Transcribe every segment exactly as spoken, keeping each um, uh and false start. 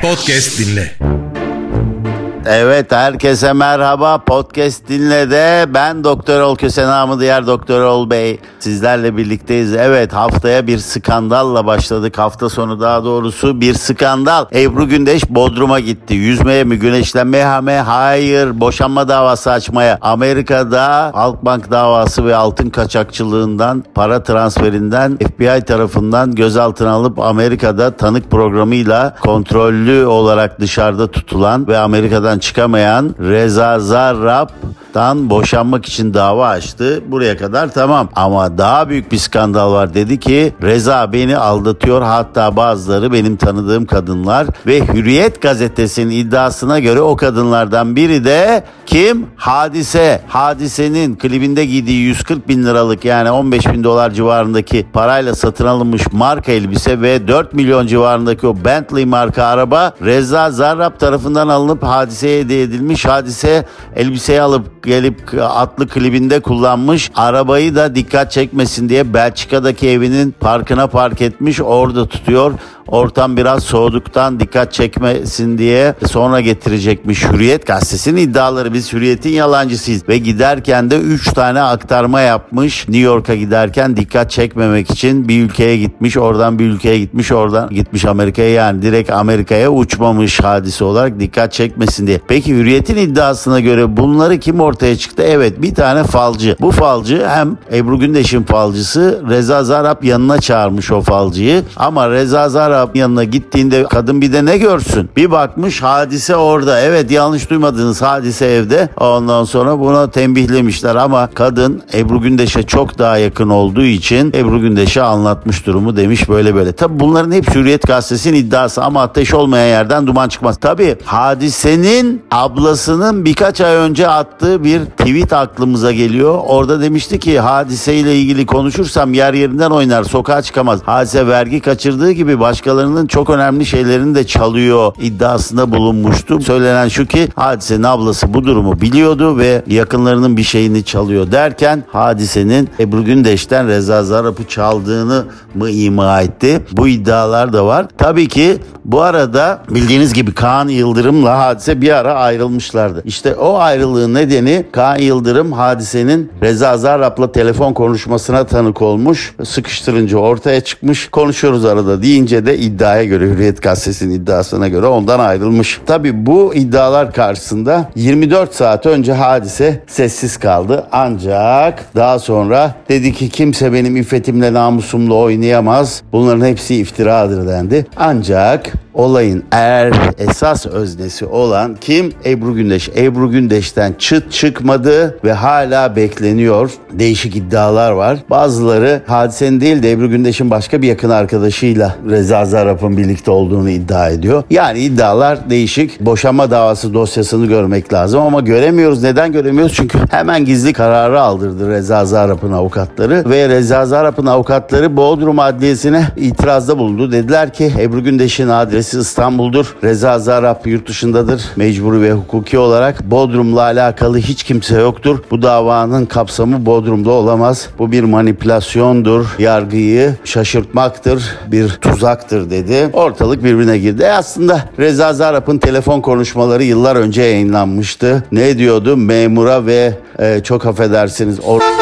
Podcast dinle. Evet, herkese merhaba. Podcast dinle de ben Doktor Ol Köse, namı diğer Doktor Ol Bey. Sizlerle birlikteyiz. Evet, haftaya bir skandalla başladık. Hafta sonu daha doğrusu bir skandal. Ebru Gündeş Bodrum'a gitti. Yüzmeye mi, güneşlenmeye mi? Hayır. Boşanma davası açmaya. Amerika'da Halkbank davası ve altın kaçakçılığından, para transferinden F B I tarafından gözaltına alıp Amerika'da tanık programıyla kontrollü olarak dışarıda tutulan ve Amerika'dan çıkamayan Reza Zarrab'dan boşanmak için dava açtı. Buraya kadar tamam. Ama daha büyük bir skandal var. Dedi ki Reza beni aldatıyor. Hatta bazıları benim tanıdığım kadınlar ve Hürriyet gazetesinin iddiasına göre o kadınlardan biri de kim? Hadise. Hadise'nin klibinde giydiği yüz kırk bin liralık, yani on beş bin dolar civarındaki parayla satın alınmış marka elbise ve dört milyon civarındaki o Bentley marka araba Reza Zarrab tarafından alınıp Hadise'ye hediye edilmiş. Hadise elbiseyi alıp gelip atlı klibinde kullanmış. Arabayı da dikkat çekmesin diye Belçika'daki evinin parkına park etmiş. Orada tutuyor. Ortam biraz soğuduktan dikkat çekmesin diye sonra getirecekmiş. Hürriyet gazetesinin iddiaları, biz Hürriyet'in yalancısıyız. Ve giderken de üç tane aktarma yapmış. New York'a giderken dikkat çekmemek için bir ülkeye gitmiş. Oradan bir ülkeye gitmiş. Oradan gitmiş Amerika'ya, yani direkt Amerika'ya uçmamış Hadise olarak, dikkat çekmesin diye. Peki Hürriyet'in iddiasına göre bunları kim ortaya çıktı? Evet, bir tane falcı. Bu falcı hem Ebru Gündeş'in falcısı, Reza Zarrab yanına çağırmış o falcıyı. Ama Reza Zarrab yanına gittiğinde kadın bir de ne görsün? Bir bakmış Hadise orada. Evet, yanlış duymadınız, Hadise evde. Ondan sonra buna tembihlemişler ama kadın Ebru Gündeş'e çok daha yakın olduğu için Ebru Gündeş'e anlatmış durumu, demiş böyle böyle. Tabi bunların hep Hürriyet gazetesinin iddiası ama ateş olmayan yerden duman çıkmaz. Tabi Hadise'nin ablasının birkaç ay önce attığı bir tweet aklımıza geliyor. Orada demişti ki Hadise ile ilgili konuşursam yer yerinden oynar, sokağa çıkamaz. Hadise vergi kaçırdığı gibi başkalarının çok önemli şeylerini de çalıyor iddiasında bulunmuştu. Söylenen şu ki Hadise'nin ablası bu durumu biliyordu ve yakınlarının bir şeyini çalıyor derken Hadise'nin Ebru Gündeş'ten Reza Zarrab'ı çaldığını mı ima etti? Bu iddialar da var. Tabii ki bu arada bildiğiniz gibi Kaan Yıldırım'la Hadise bir ara ayrılmışlardı. İşte o ayrılığın nedeni Kaan Yıldırım Hadise'nin Reza Zarrab'la telefon konuşmasına tanık olmuş. Sıkıştırınca ortaya çıkmış. Konuşuyoruz arada deyince de iddiaya göre, Hürriyet gazetesinin iddiasına göre ondan ayrılmış. Tabii bu iddialar karşısında yirmi dört saat önce Hadise sessiz kaldı. Ancak daha sonra dedi ki kimse benim iffetimle, namusumla oynayamaz. Bunların hepsi iftiradır dendi. Ancak olayın eğer esas öznesi olan kim? Ebru Gündeş. Ebru Gündeş'ten çıt çıkmadı ve hala bekleniyor. Değişik iddialar var. Bazıları Hadise'nin değil de Ebru Gündeş'in başka bir yakın arkadaşıyla Reza Zarrab'ın birlikte olduğunu iddia ediyor. Yani iddialar değişik. Boşanma davası dosyasını görmek lazım ama göremiyoruz. Neden göremiyoruz? Çünkü hemen gizli kararı aldırdı Reza Zarrab'ın avukatları ve Reza Zarrab'ın avukatları Bodrum Adliyesi'ne itirazda bulundu. Dediler ki Ebru Gündeş'in adresi İstanbul'dur. Reza Zarrab yurt dışındadır. Mecburi ve hukuki olarak Bodrum'la alakalı hiç kimse yoktur. Bu davanın kapsamı Bodrum'da olamaz. Bu bir manipülasyondur. Yargıyı şaşırtmaktır. Bir tuzaktır dedi. Ortalık birbirine girdi. E aslında Reza Zarrab'ın telefon konuşmaları yıllar önce yayınlanmıştı. Ne diyordu? Memura ve e, çok affedersiniz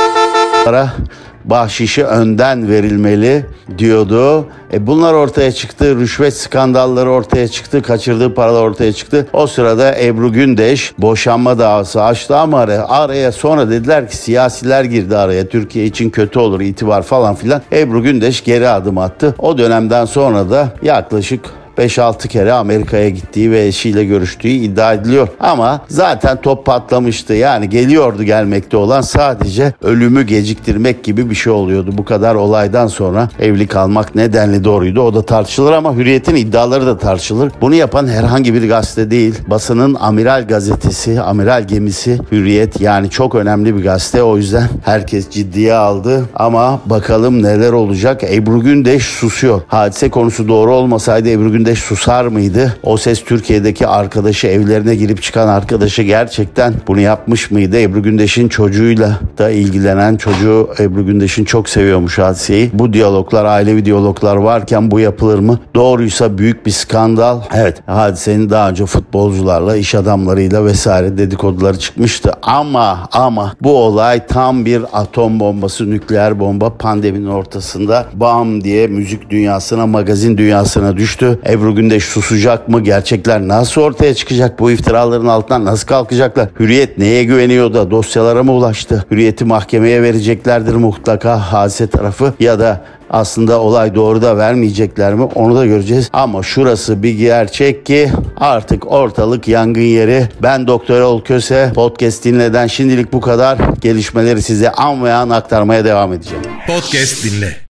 oraya bahşişi önden verilmeli diyordu. E bunlar ortaya çıktı. Rüşvet skandalları ortaya çıktı. Kaçırdığı paralar ortaya çıktı. O sırada Ebru Gündeş boşanma davası açtı ama araya, araya sonra dediler ki siyasiler girdi araya. Türkiye için kötü olur, itibar falan filan. Ebru Gündeş geri adım attı. O dönemden sonra da yaklaşık beş altı kere Amerika'ya gittiği ve eşiyle görüştüğü iddia ediliyor. Ama zaten top patlamıştı. Yani geliyordu gelmekte olan, sadece ölümü geciktirmek gibi bir şey oluyordu. Bu kadar olaydan sonra evli kalmak nedenli doğruydu, o da tartışılır ama Hürriyet'in iddiaları da tartışılır. Bunu yapan herhangi bir gazete değil. Basının amiral gazetesi, amiral gemisi Hürriyet, yani çok önemli bir gazete. O yüzden herkes ciddiye aldı. Ama bakalım neler olacak. Ebru Gündeş susuyor. Hadise konusu doğru olmasaydı Ebru Gündeş Gündeş susar mıydı? O Ses Türkiye'deki arkadaşı, evlerine girip çıkan arkadaşı gerçekten bunu yapmış mıydı? Ebru Gündeş'in çocuğuyla da ilgilenen, çocuğu Ebru Gündeş'in çok seviyormuş Hadise'yi. Bu diyaloglar, ailevi diyaloglar varken bu yapılır mı? Doğruysa büyük bir skandal. Evet, Hadise'nin daha önce futbolcularla, iş adamlarıyla vesaire dedikoduları çıkmıştı. Ama ama bu olay tam bir atom bombası, nükleer bomba. Pandeminin ortasında bam diye müzik dünyasına, magazin dünyasına düştü. Ebru Gündeş susacak mı? Gerçekler nasıl ortaya çıkacak? Bu iftiraların altından nasıl kalkacaklar? Hürriyet neye güveniyor da dosyalara mı ulaştı? Hürriyeti mahkemeye vereceklerdir mutlaka Hadise tarafı, ya da aslında olay doğru da vermeyecekler mi? Onu da göreceğiz. Ama şurası bir gerçek ki artık ortalık yangın yeri. Ben Doktor Erol Köse. Podcast dinleden şimdilik bu kadar. Gelişmeleri size an ve an aktarmaya devam edeceğim. Podcast dinle.